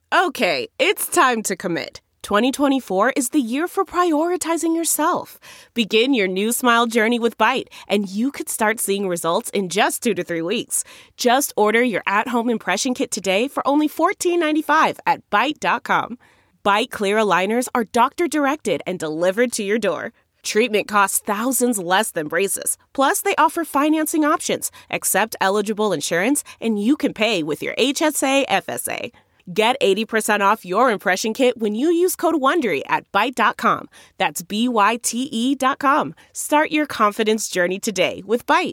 Okay, it's time to commit. 2024 is the year for prioritizing yourself. Begin your new smile journey with Byte, and you could start seeing results in just 2 to 3 weeks. Just order your at-home impression kit today for only $14.95 at Byte.com. Byte Clear aligners are doctor-directed and delivered to your door. Treatment costs thousands less than braces. Plus, they offer financing options, accept eligible insurance, and you can pay with your HSA, FSA. Get 80% off your impression kit when you use code WONDERY at Byte.com. That's BYTE.com. Start your confidence journey today with Byte.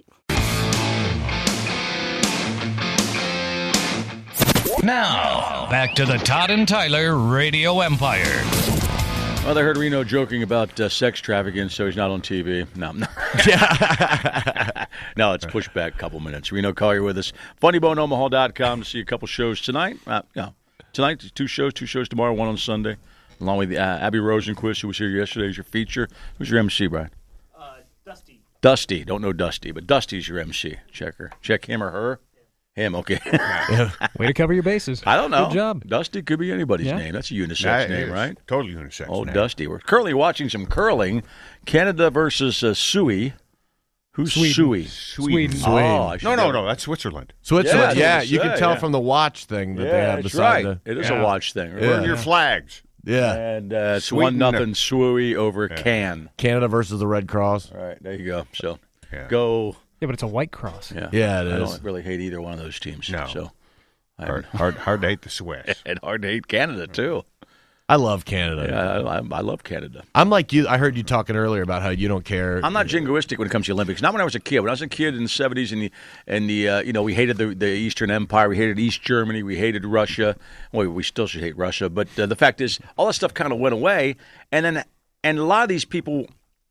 Now, back to the Todd and Tyler Radio Empire. Well, I heard Reno joking about sex trafficking, so he's not on TV. No. No, it's pushed back a couple minutes. Reno Collier with us. FunnyBoneOmaha.com to see a couple shows tonight. Tonight, two shows tomorrow, one on Sunday, along with Abby Rosenquist, who was here yesterday, is your feature. Who's your MC, Brian? Dusty. Dusty. Don't know Dusty, but Dusty's your MC. Check her. Check him or her. Him, okay. Way to cover your bases. I don't know. Good job. Dusty could be anybody's name. That's a unisex name, right? Totally unisex. Oh, name. Dusty. We're currently watching some curling. Canada versus Sui. Who's Sui? Sweden. Oh, No. That's Switzerland. Switzerland, Yeah, you can tell yeah. from the watch thing that they have that's beside right. the. It is a watch thing. Right? Burn your flags. Yeah. And it's Sweden. 1-0 Sui over Can. Canada versus the Red Cross. All right, there you go. So Yeah. go. Yeah, but it's a white cross. Yeah, Yeah, it I is. don't really hate either one of those teams. No. So Hard to hate the Swiss. and hard to hate Canada too. I love Canada. Yeah, I love Canada. I'm like you. I heard you talking earlier about how you don't care. I'm not jingoistic when it comes to the Olympics. Not when I was a kid. When I was a kid in the 70s and the we hated the Eastern Empire. We hated East Germany. We hated Russia. Well, we still should hate Russia. But the fact is, all that stuff kind of went away. And a lot of these people,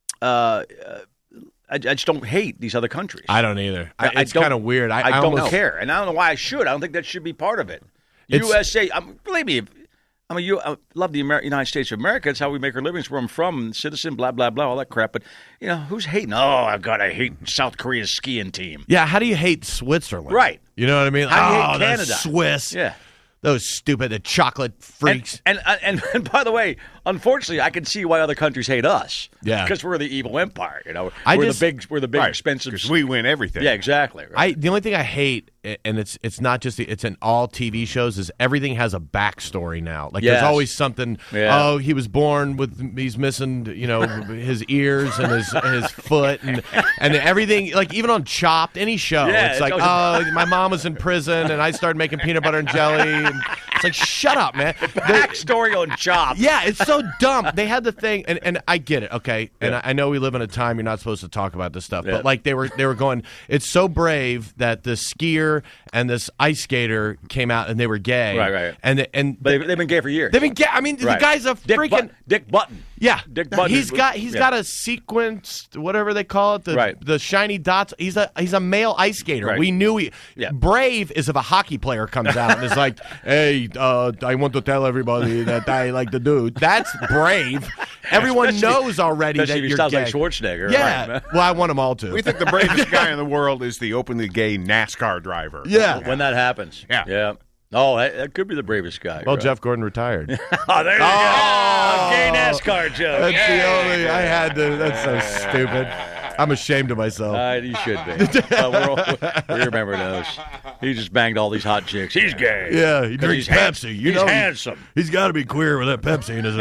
I just don't hate these other countries. I don't either. It's don't- kind of weird. I don't almost care, and I don't know why I should. I don't think that should be part of it. It's- USA, believe me. I love the United States of America. It's how we make our livings. Where I'm from, citizen, blah blah blah, all that crap. But who's hating? Oh, I've got to hate South Korea's skiing team. Yeah, how do you hate Switzerland? Right. You know what I mean? How do you hate the Canada? Swiss. Yeah. Those stupid the chocolate freaks. And by the way, unfortunately, I can see why other countries hate us. Yeah. because we're the evil empire. We're the big Right, expensive. because we win everything. Yeah, exactly. Right. The only thing I hate, and it's not just it's in all TV shows, is everything has a backstory now. Like Yes. there's always something. Yeah. Oh, he was born with he's missing his ears and his foot and everything. Like even on Chopped, any show, Yeah, it's like my mom was in prison and I started making peanut butter and jelly. And it's like shut up, man. Backstory on Chopped. Yeah, it's so dumb. They had the thing, and I get it, okay? And I know we live in a time you're not supposed to talk about this stuff, Yeah. but like they were going, it's so brave that this skier and this ice skater came out and they were gay. Right. And But they've been gay for years. they've been gay. I mean, Right. the guy's a freaking... Dick Button. Yeah, Dick Button. he's got a sequenced whatever they call it, the shiny dots. He's a male ice skater. Right. We knew Yeah. brave is if a hockey player comes out and is like, "Hey, I want to tell everybody that I like the dude." That's brave. Everyone Especially- knows already that especially if he you're sounds gay. like Schwarzenegger. Yeah, Right. well, I want them all to. We think the bravest guy in the world is the openly gay NASCAR driver. Yeah. When that happens. Yeah. Oh, that could be the bravest guy. Well, right? Jeff Gordon retired. Oh, there you go. A gay NASCAR joke. That's the only I had to. That's so stupid. I'm ashamed of myself. You should be. We remember those. He just banged all these hot chicks. He's gay. Yeah, he 'Cause drinks he's Pepsi. You he's know, handsome. He's got to be queer with that Pepsi in his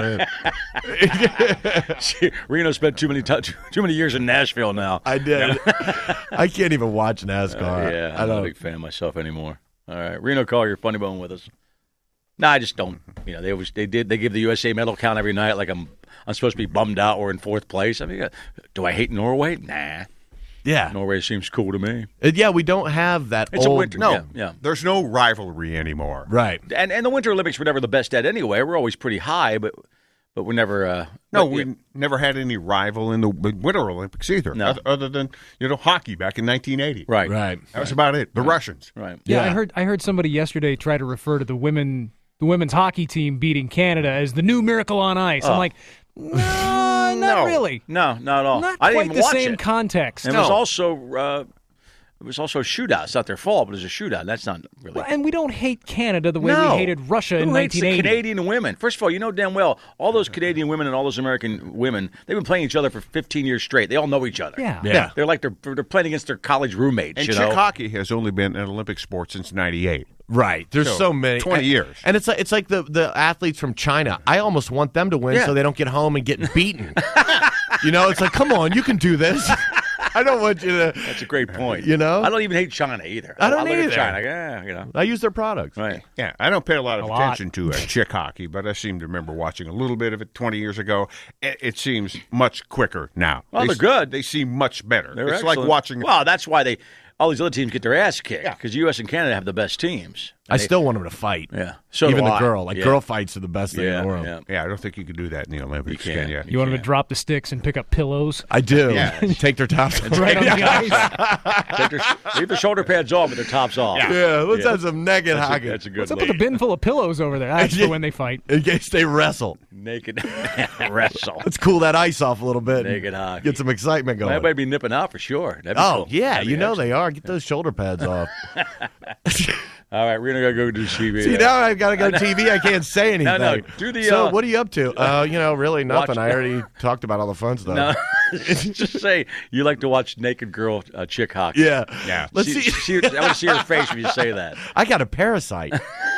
hand. Reno spent too many years in Nashville now. I did. I can't even watch NASCAR. Yeah, I I'm not a don't. big fan of myself anymore. All right, Reno Collier, Funny Bone with us. No, I just don't. They give the USA medal count every night. Like I'm supposed to be bummed out we're in fourth place. I mean, do I hate Norway? Nah. Yeah. Norway seems cool to me. Yeah, we don't have that It's old. a winter. No, Yeah. there's no rivalry anymore. Right. And the Winter Olympics were never the best at anyway. We're always pretty high, but we're never. No, but, we never had any rival in the Winter Olympics either. No. Other than hockey back in 1980. Right. Right. That was about it. The Russians. Right. Yeah, Yeah. I heard somebody yesterday try to refer to the women's hockey team beating Canada as the new miracle on ice. I'm like, no, not really. No, not at all. Not I quite didn't even the watch same it. context. And it was also it was also a shootout. It's not their fault, but it was a shootout. That's not really. And we don't hate Canada the way we hated Russia in Who hates 1980. the Canadian women? First of all, you know damn well all those Canadian women and all those American women, they've been playing each other for 15 years straight. They all know each other. Yeah. They're like they're playing against their college roommates. And you chick know? hockey has only been an Olympic sport since '98. Right. There's so many. 20 years. And it's like the athletes from China. I almost want them to win so they don't get home and get beaten. It's like, come on, you can do this. I don't want you to. That's a great point. You know? I don't even hate China either. I don't look either. at China. Yeah, I use their products. Right. Yeah, I don't pay a lot of lot. attention to chick hockey, but I seem to remember watching a little bit of it 20 years ago. It seems much quicker now. Well, they're good. They seem much better. They're it's excellent. like watching. Well, that's why all these other teams get their ass kicked because U.S. and Canada have the best teams. I still want them to fight. Yeah. So Even do the I. girl. Yeah. Girl fights are the best thing in the world. Yeah. Yeah, I don't think you could do that in the Olympics, You can't. can you? You want them to drop the sticks and pick up pillows I do. Yeah. Take their tops off. right on the ice. Leave the shoulder pads on, but their tops off. Yeah, let's have some naked hockey. That's a good What's up with the bin full of pillows over there? That's for when they fight. In case they wrestle. naked wrestle. Let's cool that ice off a little bit. Naked hockey. Get some excitement going. Everybody be nipping out for sure. That'd be Oh, cool. yeah, That'd be you know excellent. they are. Get those shoulder pads off. All right, we're gonna go do TV. See, now I've got to go TV. I can't say anything. No, do the, So, what are you up to? Really nothing. watch- I already talked about all the fun stuff. No, just say you like to watch naked girl chick hockey. Yeah. Yeah. Let's see. I want to see her face when you say that. I got a parasite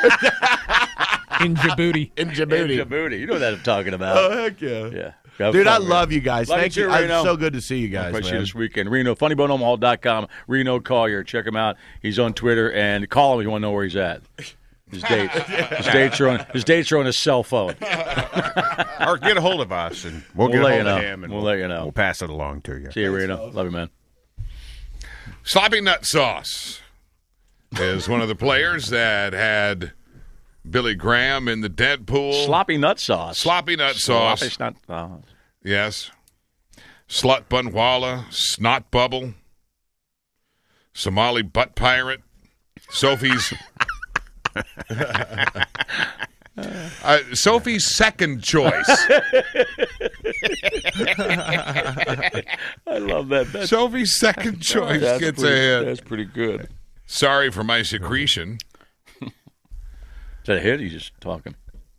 In Djibouti. in Hey, Djibouti. Djibouti. You know what I'm talking about. Oh, heck yeah. Yeah. Have Dude, fun, I Reno. love you guys. Love Thank you you. too, Reno. It's so good to see you guys, I'll see you man. this weekend. Reno, funnyboneomaha.com. Reno Collier. Check him out. He's on Twitter. And call him if you want to know where he's at. His dates. His dates are on his cell phone. Or get a hold of us, and we'll get a let hold you of know. him, and We'll let you know. We'll pass it along to you. See you, Reno. Love you, man. Sloppy Nut Sauce is one of the players that had Billy Graham in the Deadpool. Sloppy nut sauce. Sloppy Nut Sauce. Sloppy snot. Oh. Yes. Slut Bunwalla, Snot Bubble, Somali Butt Pirate, Sophie's. Sophie's second choice. I love that. Sophie's second choice gets pretty, a hit. That's pretty good. Sorry for my secretion. Is that a hit? Or you just talking?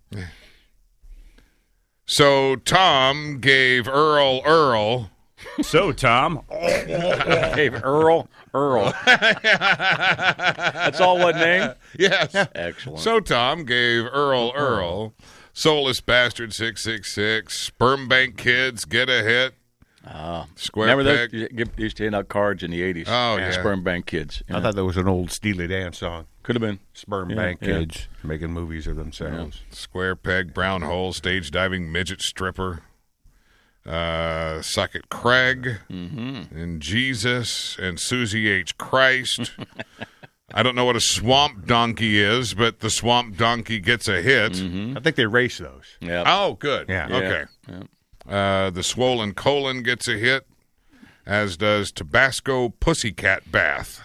So Tom gave Earl. So, Tom, Hey, Earl. That's all one name? Yes. Excellent. So Tom gave Earl, Soulless Bastard 666, Sperm Bank Kids, Get a Hit, Square Remember Peg. that? You used to hand out cards in the 80s. Oh, yeah. Sperm Bank Kids. I thought that was an old Steely Dan song. Could have been. Sperm Yeah, Bank yeah. kids making movies of themselves. Square Peg, Brown Hole, Stage Diving, Midget Stripper, Suck It Craig, and Jesus, and Susie H. Christ. I don't know what a swamp donkey is, but the swamp donkey gets a hit. I think they race those. Yeah. Oh, good. Yeah. Okay. Yeah. The swollen colon gets a hit, as does Tabasco Pussycat Bath.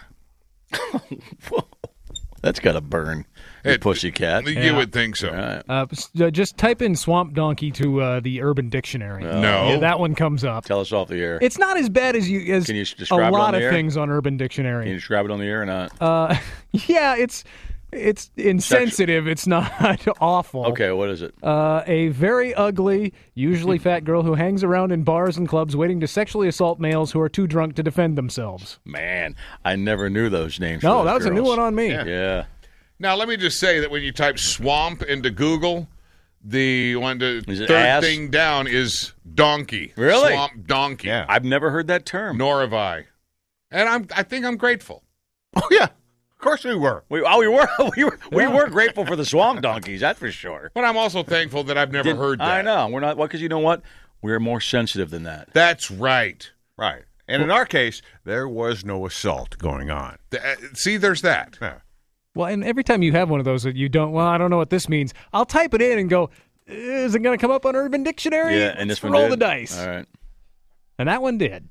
That's got to burn. You pussycat. You would think so. All right. Just type in swamp donkey to the Urban Dictionary. No. Yeah, that one comes up. Tell us off the air. It's not as bad as Can you a describe it on lot the of air? things on Urban Can you Dictionary. describe it on the air or not? Yeah, it's insensitive. It's not awful. Okay, what is it? A very ugly, usually fat girl who hangs around in bars and clubs waiting to sexually assault males who are too drunk to defend themselves. Man, I never knew those names. No, for those that was a new girls. one on me. Yeah. Now, let me just say that when you type swamp into Google, the Is it third ass? thing down is donkey. Really? Swamp donkey. Yeah. I've never heard that term. Nor have I. And I think I'm grateful. Oh, yeah. Of course we were. We were grateful for the swamp donkeys, that's for sure. But I'm also thankful that I've never heard that. I know. We're not, because you know what? We're more sensitive than that. That's right. Right. And in our case, there was no assault going on. See, there's that. Yeah. Well, and every time you have one of those that you don't, I don't know what this means, I'll type it in and go, is it going to come up on Urban Dictionary? Yeah, and Let's this one roll did? the dice. All right. And that one did.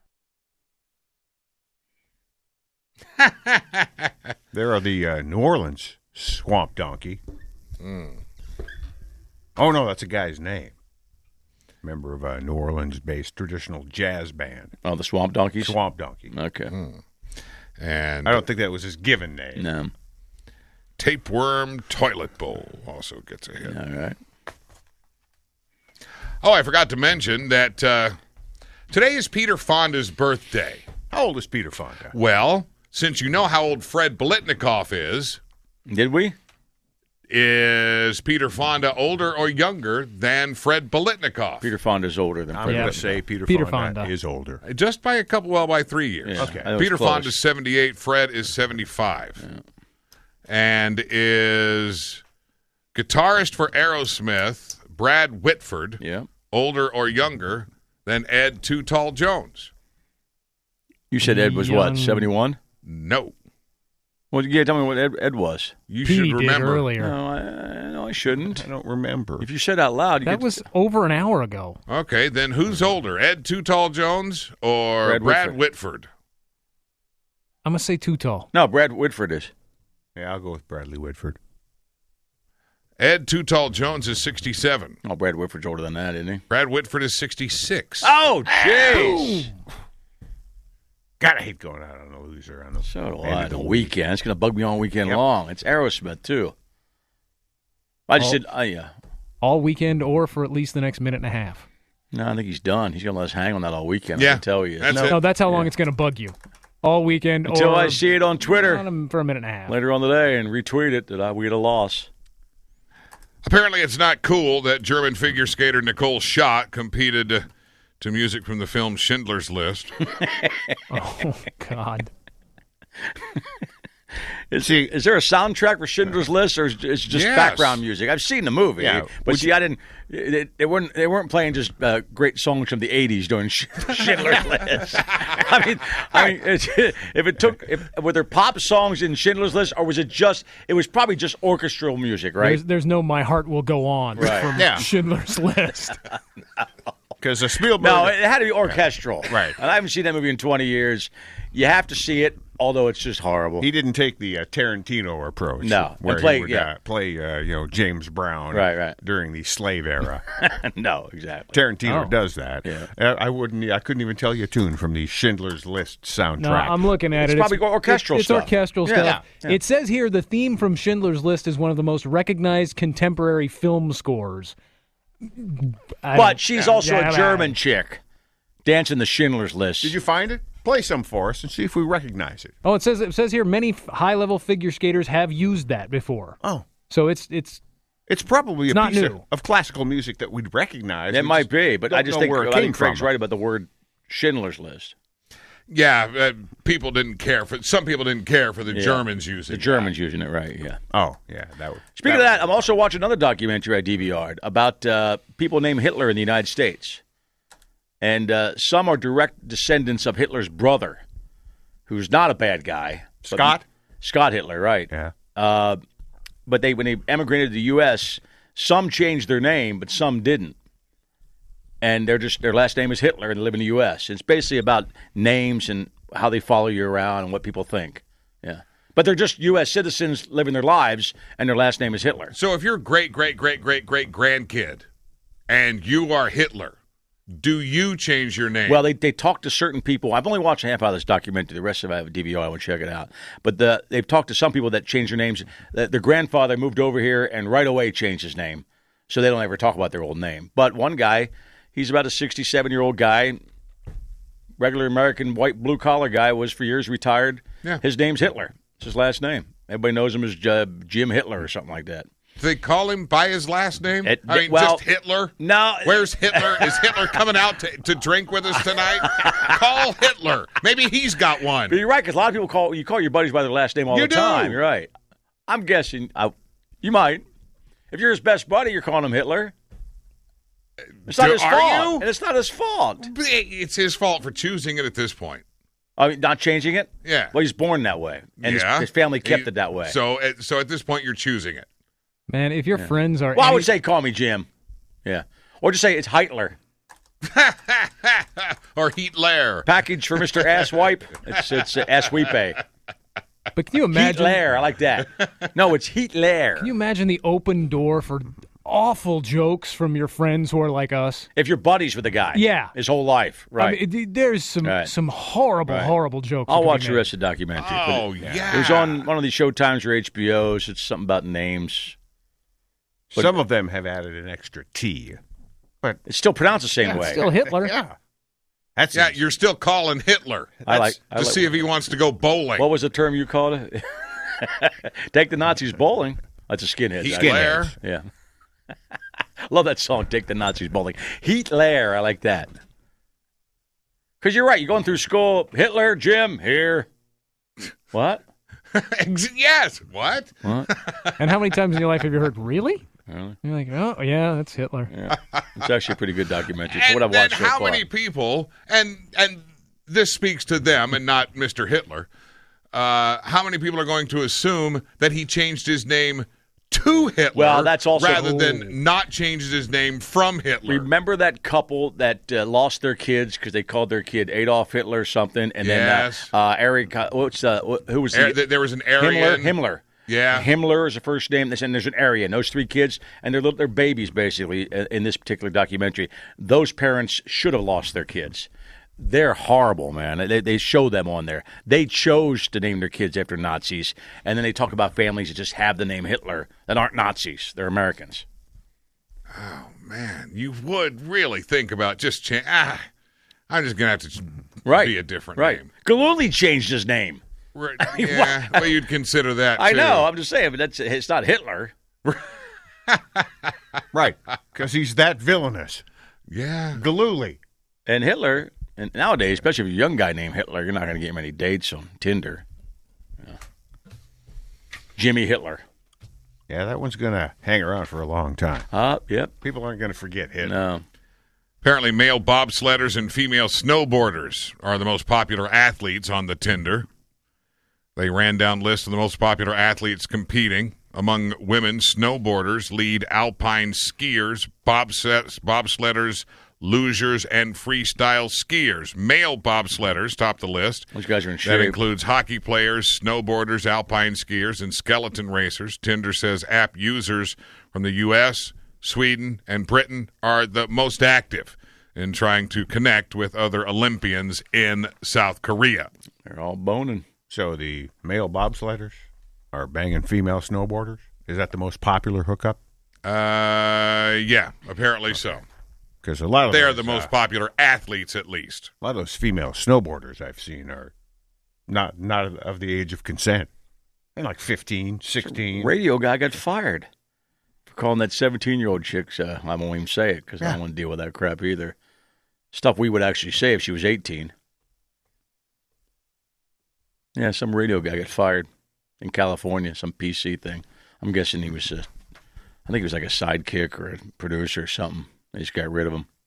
There are the New Orleans swamp donkey. Oh, no, that's a guy's name. Member of a New Orleans-based traditional jazz band. Oh, the swamp donkeys? Swamp donkey. Okay. And I don't think that was his given name. No. Tapeworm Toilet Bowl also gets a hit. All right. Oh, I forgot to mention that today is Peter Fonda's birthday. How old is Peter Fonda? Well, since you know how old Fred Biletnikoff is we? Is Peter Fonda older or younger than Fred Biletnikoff? Peter Fonda's older than I'm Fred. going to say Peter Fonda is older. Just by by 3 years. Yeah, Okay. Peter Fonda's 78, Fred is 75. Yeah. And is guitarist for Aerosmith, Brad Whitford, older or younger than Ed Too Tall Jones? You said Ed was what, 71? No. Well, tell me what Ed was. You Petey should remember. did earlier. No, I shouldn't. I don't remember. If you said out loud, That was over an hour ago. Okay, then who's older, Ed Too Tall Jones or Brad Whitford? I'm going to say Too Tall. No, Brad Whitford is. Yeah, I'll go with Bradley Whitford. Ed Too Tall Jones is 67. Oh, Brad Whitford's older than that, isn't he? Brad Whitford is 66. Oh, jeez. God, I hate going out on a loser on the So do end I. of The weekend. It's going to bug me all weekend long. It's Aerosmith, too. I just said, all weekend or for at least the next minute and a half. No, I think he's done. He's going to let us hang on that all weekend. Yeah, I can tell you. that's it. No, that's how long it's going to bug you. All weekend Until or I see it on Twitter for a minute and a half. later on the day and retweet it that we get a loss. Apparently, it's not cool that German figure skater Nicole Schott competed to music from the film Schindler's List. Oh, God. Is there a soundtrack for Schindler's List, or is it just Yes. background music? I've seen the movie, Yeah. but I didn't. They weren't playing just great songs from the '80s during Schindler's List. I mean, were there pop songs in Schindler's List, or was it just? It was probably just orchestral music, right? There's no "My Heart Will Go On" from Yeah. Schindler's List. Because the Spielberg. No, it had to be orchestral. Right. And I haven't seen that movie in 20 years. You have to see it, although it's just horrible. He didn't take the Tarantino approach. No. where And play- he would play James Brown Right. during the slave era. No, exactly. Tarantino Oh. does that. Yeah. I couldn't even tell you a tune from the Schindler's List soundtrack. No, I'm looking at It's it. probably orchestral it's stuff. orchestral Yeah. stuff. Yeah. It says here the theme from Schindler's List is one of the most recognized contemporary film scores. But she's also Yeah, a German chick dancing the Schindler's List. Did you find it? Play some for us and see if we recognize it. Oh, it says here many high-level figure skaters have used that before. Oh. So it's It's probably a not piece new. of classical music that we'd recognize. It We might just be, but don't I just know think where it I came think Craig's from. right about the word Schindler's List. Yeah, people didn't care for. Some people didn't care for the Germans using The Germans using it, right? Yeah. Oh, yeah. That would. Speaking of that, I'm also watching another documentary I DVR'd about people named Hitler in the United States. And some are direct descendants of Hitler's brother, who's not a bad guy. Scott Hitler, right. Yeah. But when they emigrated to the U.S., some changed their name, but some didn't. And their last name is Hitler, and they live in the U.S. It's basically about names and how they follow you around and what people think. Yeah. But they're just U.S. citizens living their lives, and their last name is Hitler. So if you're great grandkid, and you are Hitler, do you change your name? Well, they talk to certain people. I've only watched half of this documentary. The rest of it I have a DVR. I want to check it out. But they've talked to some people that changed their names. Their grandfather moved over here and right away changed his name, so they don't ever talk about their old name. But one guy, he's about a 67-year-old guy, regular American white blue-collar guy, was for years retired. Yeah. His name's Hitler. It's his last name. Everybody knows him as Jim Hitler or something like that. Do they call him by his last name? Well, just Hitler? No. Where's Hitler? Is Hitler coming out to drink with us tonight? Call Hitler. Maybe he's got one. But you're right, because a lot of people call your buddies by their last name all the time. You're right. I'm guessing you might. If you're his best buddy, you're calling him Hitler. It's not his Are fault. you? And it's not his fault. It's his fault for choosing it at this point. I mean, not changing it? Yeah. Well, he's born that way. And his family kept it that way. So at this point, you're choosing it. Man, if your friends are Well, I would say call me Jim. Yeah. Or just say it's Heitler. Or Hitler. Package for Mr. Asswipe. It's Asswipe. But can you imagine? Hitler. I like that. No, it's Hitler. Can you imagine the open door for awful jokes from your friends who are like us. If you're buddies with the guy, Yeah. his whole life, right? I mean, there's some horrible, horrible jokes. I'll that can watch be the made. rest of the documentary. Oh, but yeah. It was on one of these Showtimes or HBOs. It's something about names. Some of them have added an extra T. But It's still pronounced the same way. Still Hitler. yeah. That's Yeah, you're still calling Hitler. I like to see if he wants to go bowling. What was the term you called it? Take the Nazis bowling. That's a skinhead. Hitler. Yeah. Love that song, Take the Nazis Bowling. Hitler, I like that. Because you're right, you're going through school, Hitler, Jim, here. What? Yes. What? And how many times in your life have you heard, really? Really? You're like, oh, yeah, that's Hitler. Yeah. It's actually a pretty good documentary. For what I've And then watched so how far. many people, and this speaks to them and not Mr. Hitler, how many people are going to assume that he changed his name to Hitler Well, that's also- rather than not changes his name from Hitler? Remember that couple that lost their kids because they called their kid Adolf Hitler or something? And Yes. then Eric, who was the There was an Aryan. Himmler. Yeah. Himmler is the first name. And there's an Aryan. Those three kids, and they're babies, basically, in this particular documentary. Those parents should have lost their kids. They're horrible, man. They show them on there. They chose to name their kids after Nazis, and then they talk about families that just have the name Hitler that aren't Nazis. They're Americans. Man, you would really think about just I'm just going to have to be a different name. Galuli changed his name. Right. Yeah, well, you'd consider that, I too. know. I'm just saying, but it's not Hitler. right, because he's that villainous. Yeah. Galooly. And Hitler, and nowadays, especially if you're a young guy named Hitler, you're not going to get many dates on Tinder. Yeah. Jimmy Hitler. Yeah, that one's going to hang around for a long time. Yep. People aren't going to forget Hitler. No. Apparently, male bobsledders and female snowboarders are the most popular athletes on the Tinder. They ran down lists of the most popular athletes competing. Among women, snowboarders lead alpine skiers, bobsledders, lugers, and freestyle skiers. Male bobsledders top the list. Those guys are in That shape. includes hockey players, snowboarders, alpine skiers, and skeleton racers. Tinder says app users from the U.S., Sweden, and Britain are the most active in trying to connect with other Olympians in South Korea. They're all boning. So the male bobsledders are banging female snowboarders? Is that the most popular hookup? Yeah, apparently so. Because a lot of They are those, the most popular athletes, at least. A lot of those female snowboarders I've seen are not of the age of consent. They're like 15, 16. Radio guy got fired for calling that 17-year-old chick. I won't even say it because I don't want to deal with that crap either. Stuff we would actually say if she was 18. Yeah, some radio guy got fired in California, some PC thing. I'm guessing he was, I think he was like a sidekick or a producer or something. They just got rid of him.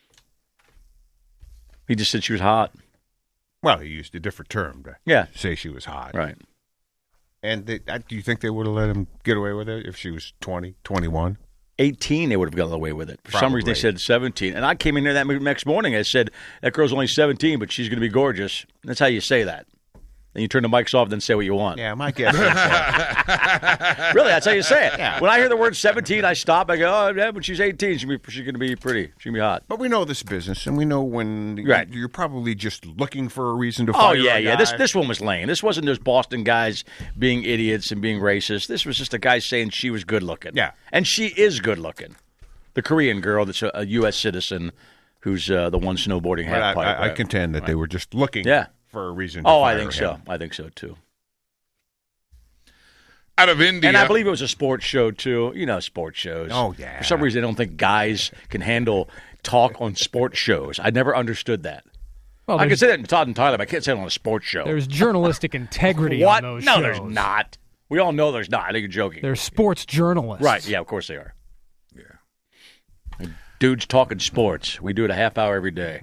He just said she was hot. Well, he used a different term to Yeah. say she was hot. Right. And do you think they would have let him get away with it if she was 20, 21? 18, they would have gotten away with it. For some reason, they Probably. said 17. And I came in there that next morning. I said, that girl's only 17, but she's going to be gorgeous. That's how you say that. Then you turn the mics off, then say what you want. Yeah, my guess is that. Really, that's how you say it. Yeah. When I hear the word 17, I stop. I go, oh, yeah, but she's 18. She's going to be pretty. She's going to be hot. But we know this business, and we know when Right. you're probably just looking for a reason to Oh, fire yeah, a yeah. guy. This one was lame. This wasn't those Boston guys being idiots and being racist. This was just a guy saying she was good looking. Yeah. And she is good looking. The Korean girl that's a U.S. citizen who's the one snowboarding But half pipe. I contend that they were just looking for a reason to Oh, fire I think him. so. I think so, too. Out of India. And I believe it was a sports show, too. You know, sports shows. Oh, yeah. For some reason, I don't think guys can handle talk on sports shows. I never understood that. Well, I can there's, say that in Todd and Tyler, but I can't say it on a sports show. there's journalistic integrity What? on those No, shows. there's not. We all know there's not. I think you're joking. They're sports journalists. Right. Yeah, of course they are. Yeah. Dudes talking sports. We do it a half hour every day.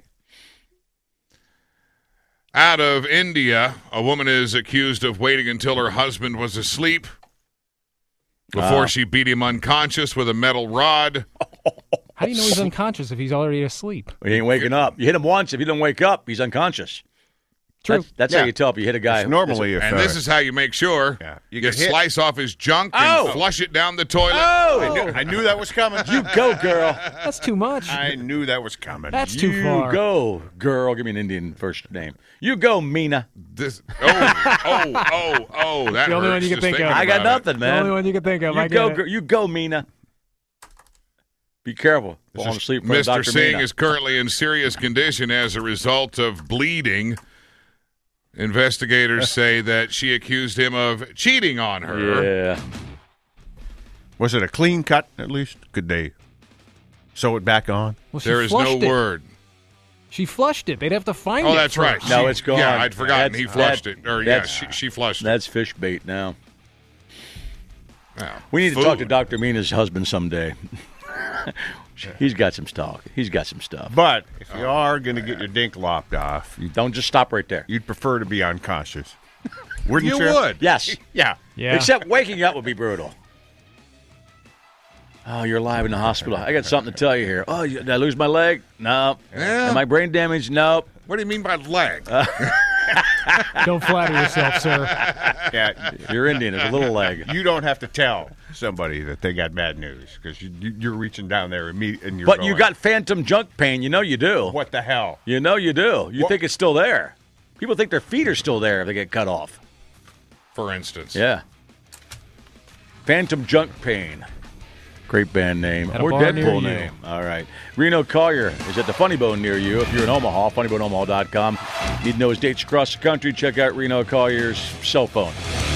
Out of India, a woman is accused of waiting until her husband was asleep before she beat him unconscious with a metal rod. How do you know he's unconscious if he's already asleep? He ain't waking up. You hit him once. If he doesn't wake up, he's unconscious. true. That's Yeah. how you tell if you hit a guy. Normally, if And this is how you make sure you you get hit. slice off his junk and flush it down the toilet. I knew that was coming. You go, girl. That's too much. I knew that was coming. That's You too far. go, girl. Give me an Indian first name. You go, Mina. That the only one hurts you can just think of. thinking I got about it. nothing, The man. only one you can think of. I You get go, it. you go, Mina. Be careful. Falling asleep from Mr. Dr. Singh Mina. is currently in serious condition as a result of bleeding. Investigators say that she accused him of cheating on her. Yeah. Was it a clean cut, at least? Could they sew it back on? Well, she There is no flushed it. word. She flushed it. They'd have to find it. Oh, that's right. first. No, it's gone. Yeah, I'd forgotten. That's- He flushed that- it. Or, that's- she flushed it. That's fish bait now. Wow. We need to talk to Food. Dr. Mina's husband someday. He's got some stock. He's got some stuff. But if you are going to get your dink lopped off, Don't just stop right there. you'd prefer to be unconscious. Wouldn't You you? would. Yes. Yeah. Yeah. Except waking up would be brutal. Oh, you're live in the hospital. I got something to tell you here. Oh, did I lose my leg? No. Yeah. Am I brain damaged? Nope. What do you mean by leg? Don't flatter yourself, sir. Yeah. You're Indian. It's a little leg. You don't have to tell somebody that they got bad news because you're reaching down there and you're But going, you got phantom junk pain. You know you do. what the hell? You know you do. You What? think it's still there. People think their feet are still there if they get cut off. For instance. Yeah. Phantom junk pain. Great band name. At a Or bar near Deadpool you. name. All right. Reno Collier is at the Funny Bone near you. If you're in Omaha, funnyboneomaha.com. Need to know his dates across the country. Check out Reno Collier's cell phone.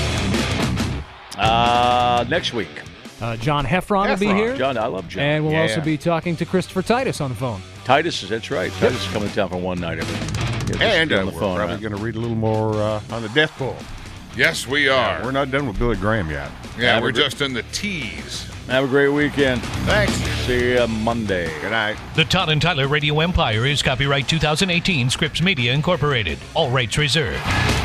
Next week. John Heffron will be here. John, I love John. And we'll Yeah. also be talking to Christopher Titus on the phone. Titus, that's right. Titus is coming to town for one night. And on the we're phone. probably Huh? going to read a little more on the death pool. Yes, we are. We're not done with Billy Graham yet. Yeah, Have we're a great- just in the tease. Have a great weekend. Thanks. See you Monday. Good night. The Todd and Tyler Radio Empire is copyright 2018 Scripps Media Incorporated. All rights reserved.